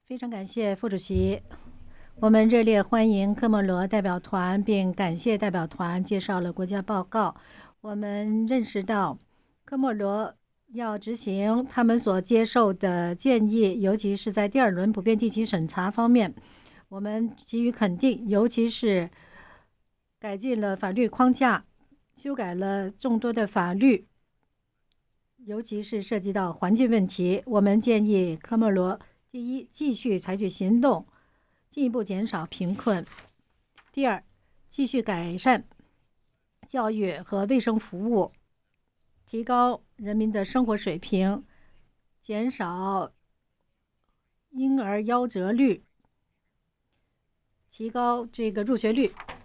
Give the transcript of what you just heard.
非常感谢副主席，我们热烈欢迎科莫罗代表团，并感谢代表团介绍了国家报告。我们认识到科莫罗要执行他们所接受的建议，尤其是在第二轮普遍地区审查方面，我们给予肯定，尤其是改进了法律框架，修改了众多的法律，尤其是涉及到环境问题。我们建议科莫罗第一，继续采取行动，进一步减少贫困；第二，继续改善教育和卫生服务，提高人民的生活水平，减少婴儿夭折率，提高这个入学率。